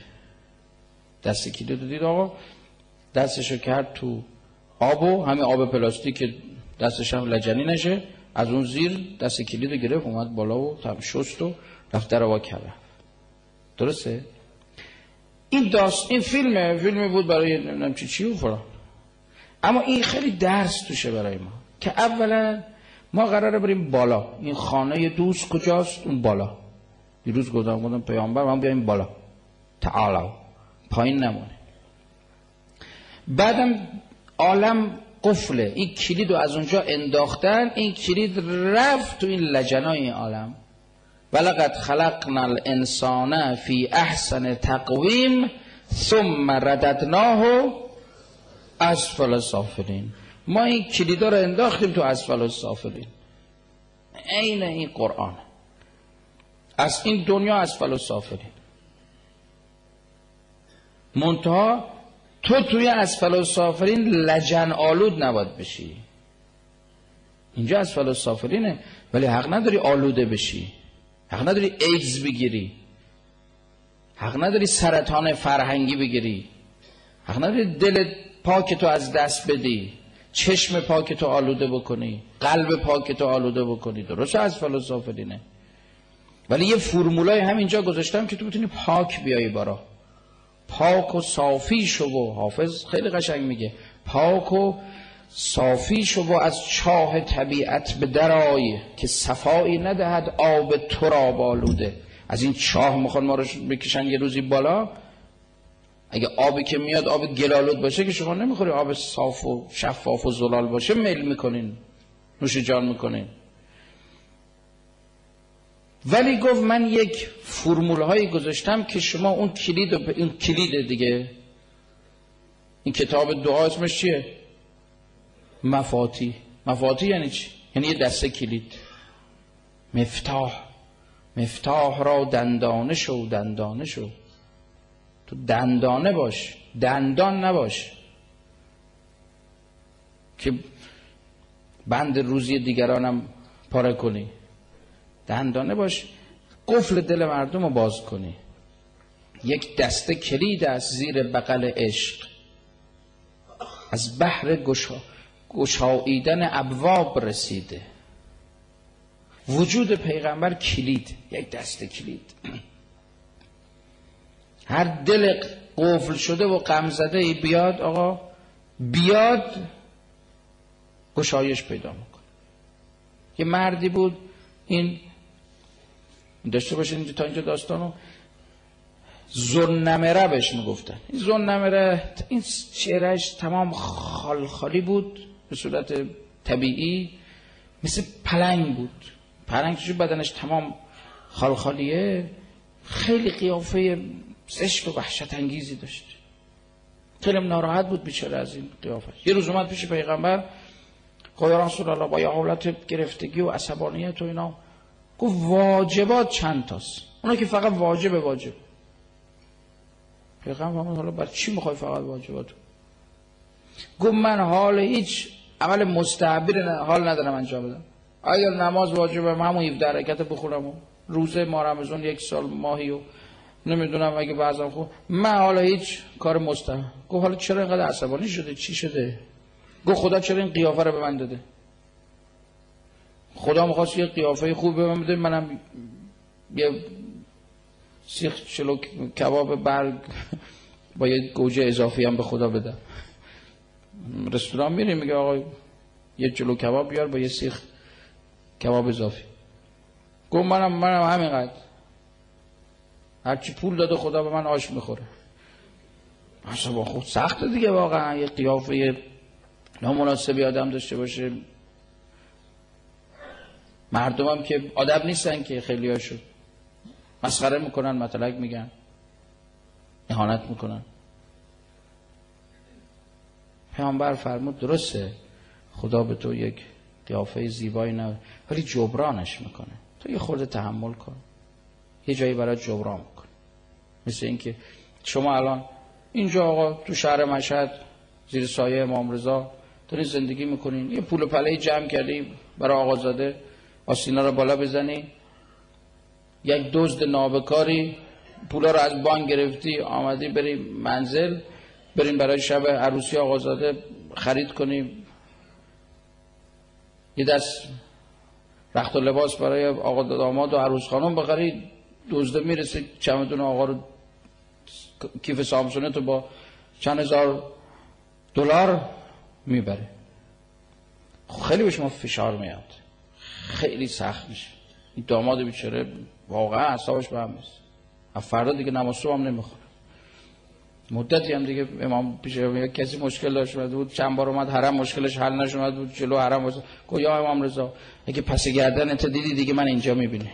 دید. آقا دستشو کرد تو آب و همین آب پلاستیک که دستش هم لجنی نشه، از اون زیر دست کلید رو گرفت، اومد بالا و تم شست و رفت در وا کرد. درسته؟ این فیلمی بود برای نمیدونم چی و فران. اما این خیلی درس توشه برای ما که اولا ما قراره بریم بالا. این خانه دوست کجاست؟ اون بالا. دیروز گفتم پیامبر من بیایم بالا، تعالی، پایین نمونه. بعدم عالم قفله، این کلید رو از اونجا انداختن، این کلید رفت تو این لجنای این عالم. ولقد خلقنا الانسان فی احسن تقویم ثم رددناه اسفل سافلین. ما این کلیدا رو انداختیم تو اسفل سافلین. عین این قرآن، از این دنیا اسفل سافلین. منتها تو توی اسفل السافلین لجن آلود نباید بشی. اینجا اسفل السافلینه، ولی حق نداری آلوده بشی، حق نداری ایدز بگیری، حق نداری سرطان فرهنگی بگیری، حق نداری دل پاک تو از دست بدی، چشم پاک تو آلوده بکنی، قلب پاک تو آلوده بکنی. درسته اسفل السافلینه، ولی یه فرمولای همینجا گذاشتم که تو بتونی پاک بیایی برا. پاک و صافی شو. و حافظ خیلی قشنگ میگه پاک و صافی شو و از چاه طبیعت به درای، که صفایی ندهد آب تو را بالوده. از این چاه میخوان ما رو بکشن یه روزی بالا. اگه آبی که میاد آب گلالود باشه که شما نمیخوری، آب صاف و شفاف و زلال باشه میل میکنین، نوش جان میکنین. ولی گفت من یک فرمول هایی گذاشتم که شما اون کلید دیگه. این کتاب دعا اسمش چیه؟ مفاتیح. مفاتیح یعنی چی؟ یعنی یه دسته کلید. مفتاح را دندانه شو، دندانه شو. تو دندانه باش، دندان نباش که بند روزی دیگرانم پاره کنی. دندانه باش، قفل دل مردم رو باز کنی. یک دسته کلید از زیر بغل عشق، از بحر گشاییدن ابواب رسیده. وجود پیغمبر کلید، یک دسته کلید. هر دل قفل شده و غم زده ای بیاد، آقا بیاد، گشایش پیدا میکنه. یه مردی بود، این داشته باشین تا اینجا داستانو، زنمره بهش میگفتن. این زنمره، این چهرهش تمام خالخالی بود به صورت طبیعی، مثل پلنگ بود. پلنگ توی بدنش تمام خالخالیه، خیلی قیافه زشت و وحشت انگیزی داشت. خیلی ناراحت بود بیچاره از این قیافش. یه روز اومد پیش پیغمبر، گفت یا رسول الله با یه حالت گرفتگی و عصبانیت و اینا، گفت واجبات چند تاست؟ اونا که فقط واجب. پیغمبر حالا بر چی میخوای فقط واجبات؟ گفت من حال هیچ عمل مستحبی حال ندارم انجام بدم. اگر نماز واجبه همون 17 رکعت بخونم و روزه ماه رمضان 1 سال ماهی و نمیدونم اگه بعضم خود من حالا هیچ کار مستحب. گفت حالا چرا اینقدر عصبانی شده؟ چی شده؟ گفت خدا چرا این قیافه رو به من داده؟ خدا می‌خواست یه قیافه خوب به من بده، منم یه سیخ چلو کباب برگ با یه گوجه اضافی هم به خدا بدم. رستوران میریم میگه آقا یه چلو کباب بیار با یه سیخ کباب اضافی. گفت منم همینقدر. هرچی پول داده خدا به من آش میخوره. اصلا با خود سخته دیگه واقعا یه قیافه نامناسبی آدم داشته باشه. مردم هم که ادب نیستن که خیلی هاشون مسخره میکنن، مطلق میگن، اهانت میکنن. پیامبر فرمود درسته خدا به تو یک قیافه زیبایی نه، ولی جبرانش میکنه. تو یه خورده تحمل کن، یه جایی برای جبران میکنه. مثل اینکه شما الان اینجا آقا تو شهر مشهد زیر سایه امام رضا داری زندگی میکنین، یه پول و پله جمع کردی برای آقازاده، آستینا رو بالا بزنی، یک دزد نابکاری پولا رو از بانک گرفتی آمدی بری منزل، بریم برای شب عروسی آقازاده خرید کنی، یه دست رخت و لباس برای آقا داماد و عروس خانم بخری، دزده میرسه چمدون آقا رو کیف سامسونه تو با چند هزار دلار میبره. خیلی به شما فشار میاد، خیلی سخت میشه. این داماد بیچاره واقعا اعصابش به هم میرسه. فردا دیگه نماز صبح هم نمیخوره. مدتی هم دیگه امام پیش کسی مشکل داشت بود، چند بار اومد حرم مشکلش حل نشد بود، جلو حرم واسه گفت یا امام رضا اگه پس گردنت دیدی دیگه من اینجا میبینی.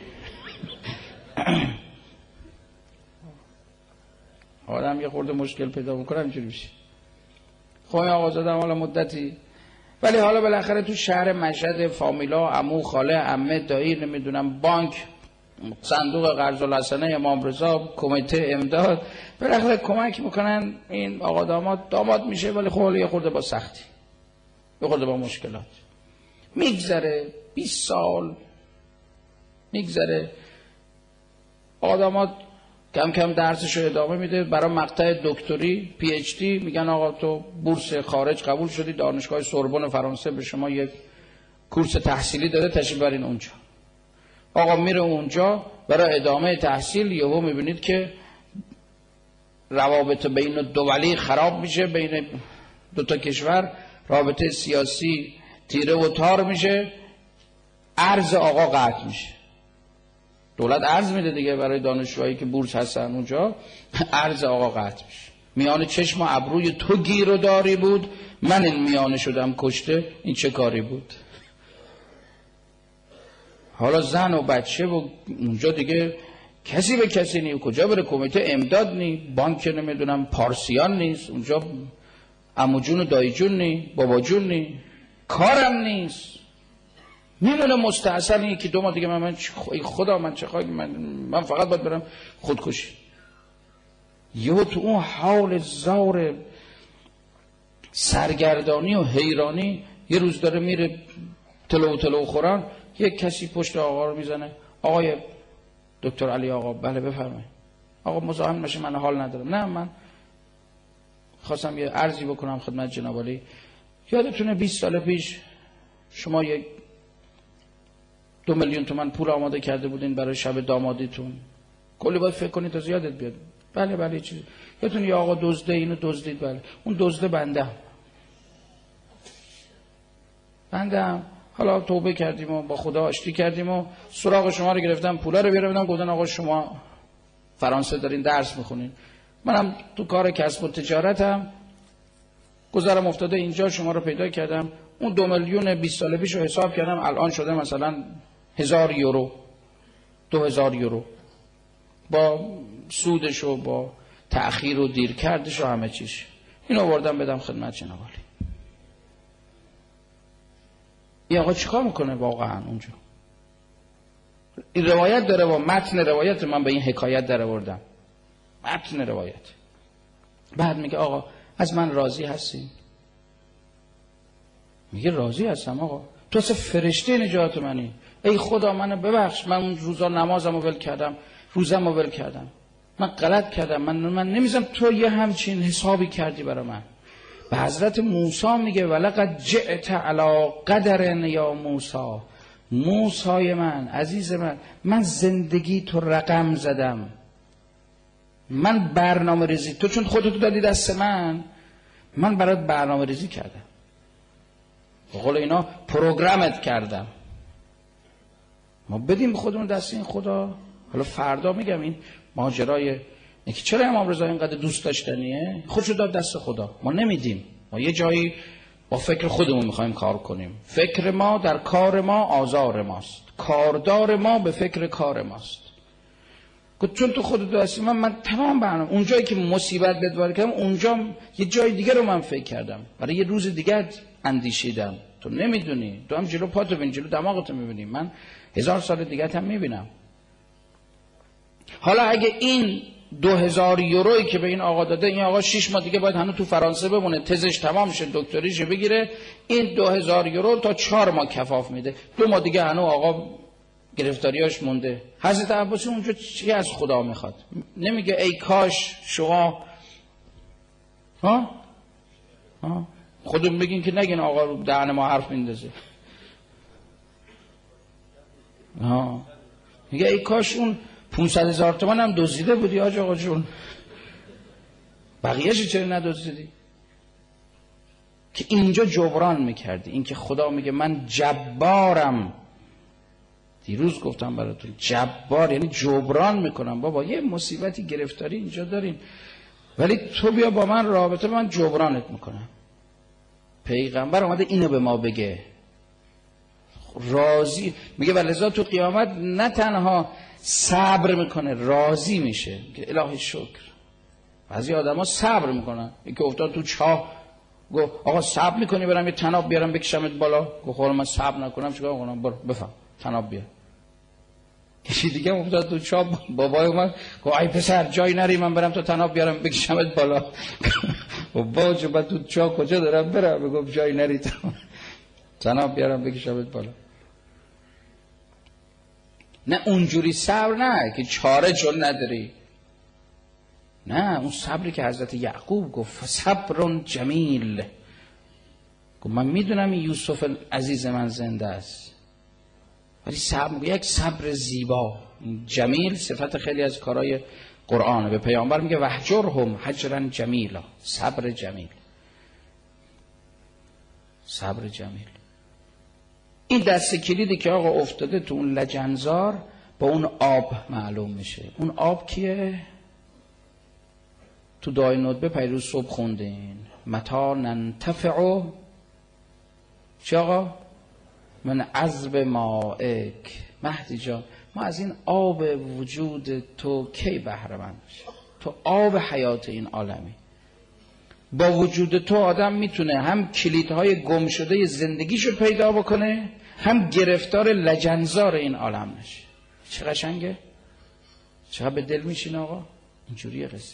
آدم یه خورده مشکل پیدا میکنه اینجوری میشه. خب آقا زدم حالا مدتی، ولی حالا بالاخره تو شهر مشهد فامیلا، عمو، خاله، عمه، دایی، نمیدونم بانک صندوق قرض الحسنه امام رضا، کمیته امداد، بالاخره کمک میکنن. این آقا داماد میشه، ولی خب یه خورده با سختی، یه خورده با مشکلات میگذره. 20 سال میگذره، آقا داماد کم کم درسش رو ادامه میده. برای مقطع دکتری پی اچ دی میگن آقا تو بورس خارج قبول شدی، دانشگاه سوربن فرانسه به شما یک کورس تحصیلی داده، تشریف برین اونجا. آقا میره اونجا برای ادامه تحصیل، یهو میبینید که روابط بین دولی خراب میشه، بین دو تا کشور رابطه سیاسی تیره و تار میشه، ارز آقا قطع میشه. دولت ارز میده دیگه برای دانشجوهایی که بورس هستن اونجا، ارز آقا قطع میشه. میان چشم و ابروی تو گیر و داری بود، من این میانه شدم کشته، این چه کاری بود؟ حالا زن و بچه و اونجا دیگه کسی به کسی نیست، کجا بره؟ کمیته امداد نیست، بانک نمیدونم پارسیان نیست اونجا، عمو جون و دایی جون نیست، بابا جون نیست، کارم نیست، میمونه مستحصل. این که 2 ماه دیگه من خدا من چه خواهی، من فقط باید برم خودکشی. یهو تو اون حال زار سرگردانی و حیرانی یه روز داره میره تلو خوران، یک کسی پشت آقا رو میزنه. آقای دکتر علی آقا. بله بفرمایید. آقا مزاحم نشه، من حال ندارم. نه من خواستم یه عرضی بکنم خدمت جناب علی. یادتونه 20 سال پیش شما یک 2 میلیون تومان پول آماده کرده بودین برای شب دامادیتون، کلی باید فکر کنید تا زیادت بیاد. بله چیزی یادتونه یه آقا دزده اینو دزدید؟ بله اون دزده بندم. حالا توبه کردیم و با خدا آشتی کردیم و سراغ شما رو گرفتم، پولا رو بیارم گفتن آقا شما فرانسه دارین درس میخونین، منم تو کار کسب و تجارتم گذرم افتاده اینجا، شما رو پیدا کردم. اون 2 میلیون 20 سال پیش رو حساب کردم، الان شده مثلا 1000 یورو، 2000 یورو با سودش و با تأخیر و دیر کردش و همه چیش. اینو آوردم بدم خدمت جناب علی. این آقا چیکار میکنه واقعا اونجا؟ این روایت داره و متن روایت من به این حکایت در آوردم، متن روایت. بعد میگه آقا از من راضی هستی؟ میگه راضی هستم آقا، تو اصلا فرشته نجات منی، ای خدا منو ببخش، من اون روزا نمازمو ول کردم، روزمو ول کردم، من غلط کردم، من نمیذارم تو یه همچین حسابی کردی برای من. به حضرت موسی میگه ولقد جئت علی قدر یا موسی، موسی من عزیز من زندگی تو رقم زدم، من برنامه ریزی، تو چون خودتو دادی دست من برات برنامه ریزی کردم، به قول اینا پروگرامت کردم. ما بدیم خودمون دست این خدا. حالا فردا میگم این ماجرای اینکه چرا امام رضا اینقدر دوست داشتنیه، خودشو داد دست خدا، ما نمیدیم. ما یه جایی با فکر خودمون میخوایم کار کنیم، فکر ما در کار ما آزار ماست، کاردار ما به فکر کار ماست. گفت چون تو خودت دستی من تمام برنامه، اون جایی که مصیبت بدوار کردم اونجا یه جای دیگه رو من فکر کردم، برای یه روز دیگه اندیشیدم. تو نمیدونی، تو هم جلو پاتو ببین، جلو دماغتو میبینی، من 1000 سال دیگه هم میبینم. حالا اگه این 2000 یورویی که به این آقا داده، این آقا 6 ماه دیگه باید هنوز تو فرانسه بمونه، تزش تمام شه، دکتریشو بگیره، این 2000 یورو تا 4 ماه کفاف میده، 2 ماه دیگه هنوز آقا گرفتاریاش مونده. حضرت عباسی اونجا چی از خدا میخواد؟ نمیگه ای کاش شما خودمون بگین که نگین آقا رو دهن ما حرف میندازه. میگه ای کاش اون 500,000 تومان هم دزدیده بودی حاج آقا جون، بقیه‌اش چرا ندزدیدی؟ که اینجا جبران میکردی. این که خدا میگه من جبارم، دیروز گفتم براتون جبار یعنی جبران میکنم. بابا یه مصیبتی گرفتاری اینجا دارین، ولی تو بیا با من رابطه، من جبرانت میکنم. پیغمبر اومده اینو به ما بگه، راضی میگه ولذا تو قیامت نه تنها صبر میکنه، راضی میشه که الهی شکر. بعضی آدما صبر میکنن، یکی افتاد تو چاه گفت آقا صبر میکنی برم یه طناب بیارم بکشمت بالا؟ گفت خب من صبر نکنم چیکار کنم؟ برو بفهم طناب بیار. یکی دیگه افتاد تو چاه، بابای اومد گفت ای پسر جای نری، من برم تو تناب بیارم بکشمت بالا. بابا جو من تو چاه کجا دارم برم؟ گفت جای نری تناب بیارم بکشمت بالا. نه اونجوری صبر، نه که چاره چون نداری، نه اون صبری که حضرت یعقوب گفت صبر جمیل، گفت من میدونم این یوسف عزیز من زنده است، ولی صبر یک صبر زیبا. جمیل صفت خیلی از کارهای قرآنه. به پیامبر میگه وحجرهم حجرا جمیلا، صبر جمیل، صبر جمیل. این دست کلیدی که آقا افتاده تو اون لجنزار با اون آب معلوم میشه. اون آب کیه؟ تو دعای ندبه پیروز صبح خوندین متا ننتفع چی آقا؟ من عذب مائک. مهدی جان ما از این آب وجود تو کی بهره مند میشه؟ تو آب حیات این عالمی. با وجود تو آدم میتونه هم کلیدهای گم شده زندگیشو پیدا بکنه، هم گرفتار لجنزار این عالم نشه. چه قشنگه، چقدر به دل میشینه آقا. اینجوریه قصه.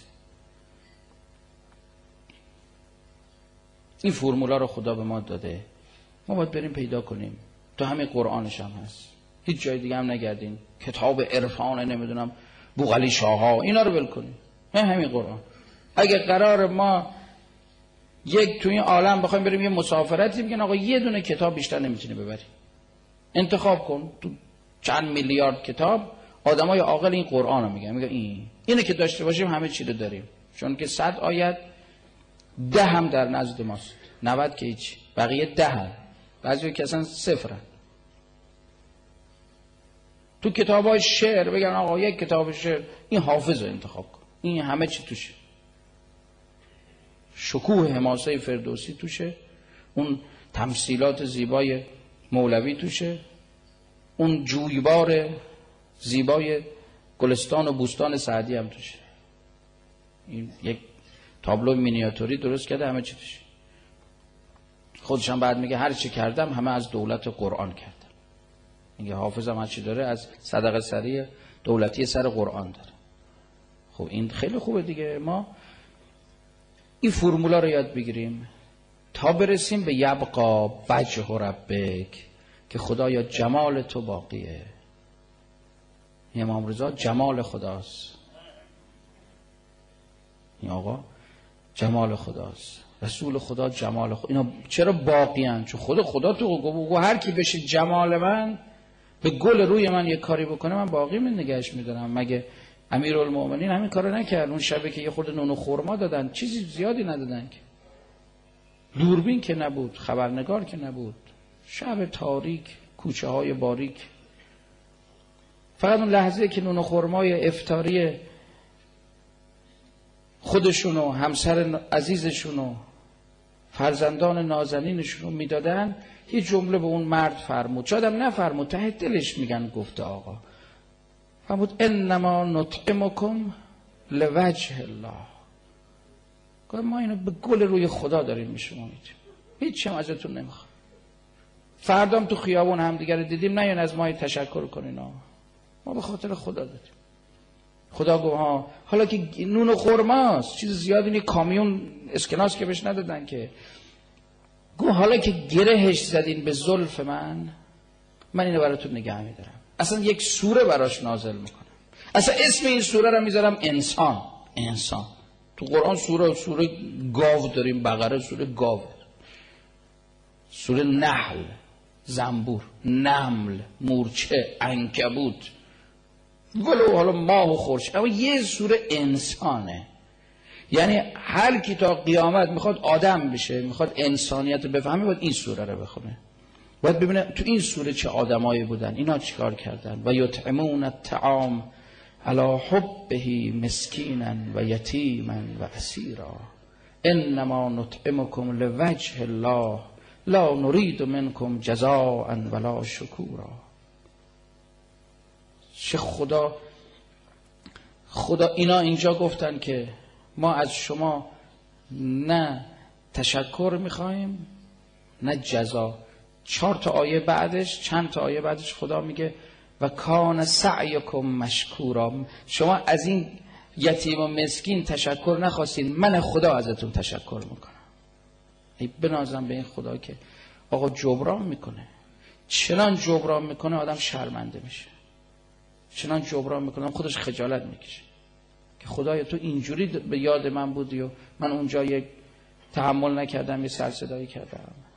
این فرمولا رو خدا به ما داده، ما باید بریم پیدا کنیم. تو همین قرآنش هم هست، هیچ جای دیگه هم نگردین. کتاب عرفان نمیدونم بوغلی شاها اینا رو ول کنیم، همین قرآن. اگه قرار ما یک تو این عالم بخوایم بریم یه مسافرتی، میگن آقا یه دونه کتاب بیشتر نمیتونی ببری، انتخاب کن تو چند میلیارد کتاب. آدمای عاقل این قرآن رو میگن اینه که داشته باشیم همه چی رو داریم. چون که 100 آیت 10 هم در نزد ماست، 90 که هیچ، بقیه 10 هم، بعضی که اصلا 0 هم. تو کتابای شعر بگن آقا یک کتاب شعر این حافظ رو انتخاب کن، این همه چی توشه. شکوه حماسه فردوسی توشه، اون تمثیلات زیبای مولوی توشه، اون جویبار زیبای گلستان و بوستان سعدی هم توشه. این یک تابلو مینیاتوری درست کرده، همه چی توشه. خودشم بعد میگه هر چی کردم همه از دولت قرآن کردم. میگه حافظم هر چی داره از صدقه سری دولتی سر قرآن داره. خب این خیلی خوبه دیگه. ما این فرمولا رو یاد بگیریم تا برسیم به یبقا وجه ربک، که خدایا جمال تو باقیه. امام رضا جمال خداست، این آقا جمال خداست، رسول خدا جمال خدا. اینا چرا باقی هن؟ چون خدا تو گفت هر کی بشه جمال من، به گل روی من یک کاری بکنه من باقی من نگهش میدارم. مگه امیرالمومنین همین کارو نکرد؟ اون شبه که یه خورده نون و خرما دادن، چیزی زیادی ندادن که، دوربین که نبود، خبرنگار که نبود، شب تاریک، کوچه های باریک، فقط اون لحظه که نون و خرمای افطاری خودشون و همسر عزیزشون و فرزندان نازنینشون میدادن، یه جمله به اون مرد فرمود، شایدم نفرمود، ته دلش میگن گفته آقا فرمود انما نطعمکم لوجه الله. گفت ما اینو به گل روی خدا داریم به شما میدیم، هیچ هم ازتون نمیخوام. فردام تو خیابون هم دیگر دیدیم، نه یعنی از ما تشکر کنین، ما به خاطر خدا دادیم. خدا گفت ها حالا که نون و خرماست، چیز زیادی نیست، کامیون اسکناس که بهش ندادن که، گفت حالا که گرهش زدین به زلف من اینو براتون نگه میدارم. اصلا یک سوره براش نازل میکنم، اصلا اسم این سوره رو میذارم انسان. انسان تو قرآن سوره گاو داریم، بقره سوره گاو، سوره نحل، زنبور، نمل، مورچه، عنکبوت، ولو حالا ماه و خورشید، اما یه سوره انسانه. یعنی هر کی تا قیامت میخواد آدم بشه، میخواد انسانیت رو بفهمه، باید این سوره رو بخونه، باید ببینه تو این سوره چه آدمایی بودن، اینا چیکار کردن. و یطعمون الطعام علی حبه مسکینا و یتیما و اسیرا انما نطعمکم لوجه الله لا نرید منکم جزاء ولا شکورا. چه خدا اینا اینجا گفتن که ما از شما نه تشکر میخوایم نه جزا. 4 تا آیه بعدش، چند تا آیه بعدش خدا میگه و کان سعیکم مشکورا، شما از این یتیم و مسکین تشکر نخواستین، من خدا ازتون تشکر میکنم. ای بنازم به این خدا که آقا جبران میکنه. چنان جبران میکنه آدم شرمنده میشه، چنان جبران میکنه خودش خجالت میکشه که خدایا تو اینجوری به یاد من بودی و من اونجا یک تحمل نکردم، یه سر صدایی کردم.